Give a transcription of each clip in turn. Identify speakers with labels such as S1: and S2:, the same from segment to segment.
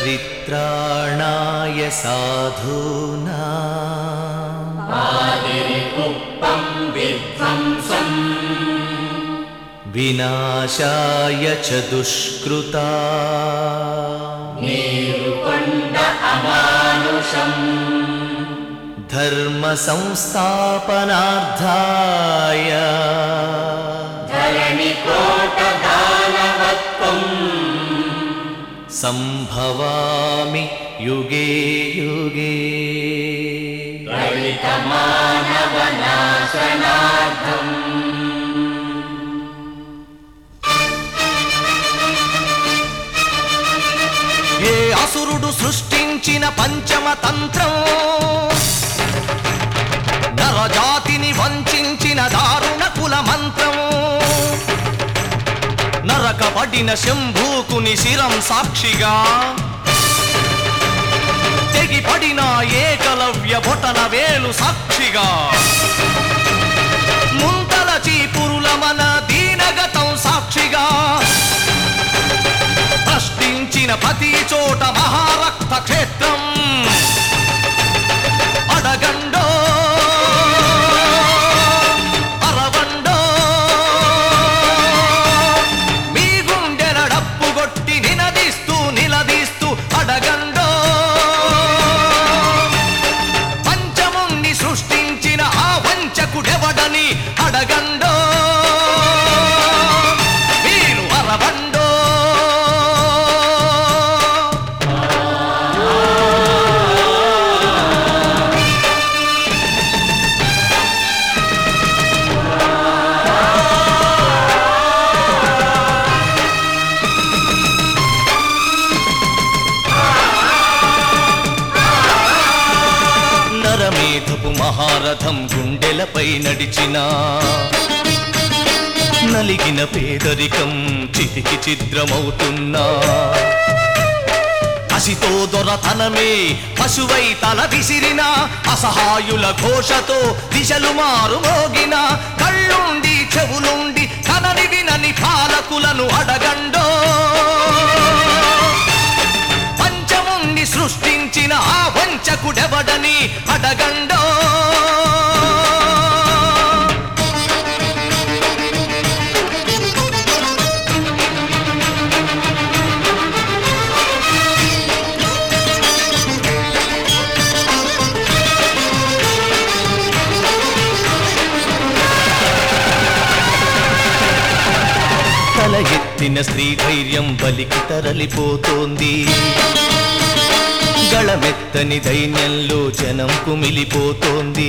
S1: परित्राणाय साधूनां
S2: आदिरिपुप्पं विध्वंसं
S1: विनाशाय च दुष्कृता
S2: निरुपण्ड अमानुषम्
S1: धर्म संस्थापनार्थाय
S2: धरणिकोटदानवत्वम्
S1: संभवामि युगे युगे
S2: दलितमानवनाशनार्थम्।
S1: ఏ అసురుడు సృష్టించిన పంచమ తంత్రం నరజాతిని వంచిన దారుణ కుల మంత్రం నరకబడిన శంభూకుని శిరం సాక్షిగా తెగిపడిన ఏకలవ్య బొటన వేలు సాక్షిగా ముంతల చీపురుల మన దీనగతం సాక్షిగా ప్రశ్నించిన ప్రతి చోట మహారక్త క్షేత్రం అడగండో అరవండో మీ గుండెల డప్పు కొట్టి నినదీస్తూ నిలదీస్తూ అడగండో పంచముణ్ణి సృష్టించిన ఆ వంచకుడెవడని అడగండో మీరు అరవండో. నరమేధపు మహారథం గుండెలపై నడిచిన నలిగిన పేదరికం చితికి చిద్రమవుతున్నా కసితో దొరతనమే పశువై తల విసిరిన అసహాయుల ఘోషతో దిశలు మారు మోగిన కళ్ళుండి చెవులుండి కనని వినని పాలకులను అడగండో పంచముణ్ణి సృష్టించిన ఆ వంచకుడెవడని అడగండో. తల ఎత్తిన స్త్రీ ధైర్యం బలికి తరలిపోతోంది గళమెత్తని దైన్యంలో జనం కుమిలిపోతోంది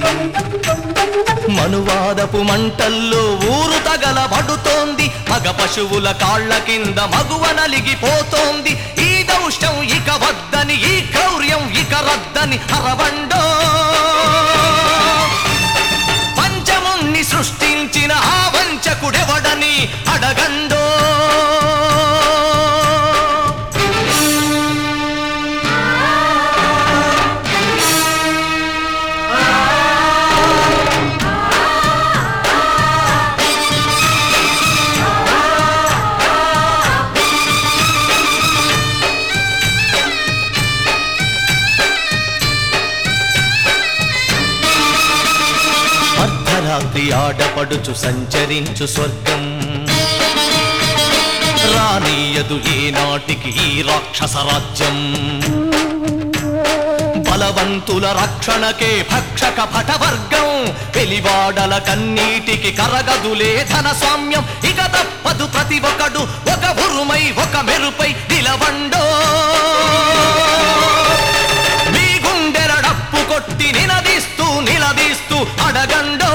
S1: మనువాదపు మంటల్లో ఊరు తగలబడుతోంది మగ పశువుల కాళ్ల కింద మగువ నలిగిపోతోంది ఈ దౌష్ట్యం ఇక వద్దని ఈ క్రౌర్యం ఇక రద్దని అరవండో పంచముణ్ణి సృష్టించిన ఆ వంచకుడెవడని అడగండో. అర్ధరాత్రి ఆడపడుచు సంచరించు స్వర్గం రానీయదు ఏనాటికి ఈ రాక్షస రాజ్యం బలవంతుల రక్షణకే భక్షక భటవర్గం వెలివాడల కన్నీటికి కరగదులే ధన స్వామ్యం ఇక తప్పదు ప్రతి ఒక్కడు ఒక ఉరుమై ఒక మెరుపై నిలవండో మీ గుండెల డప్పు కొట్టి నిలదీస్తూ నిలదీస్తూ అడగండో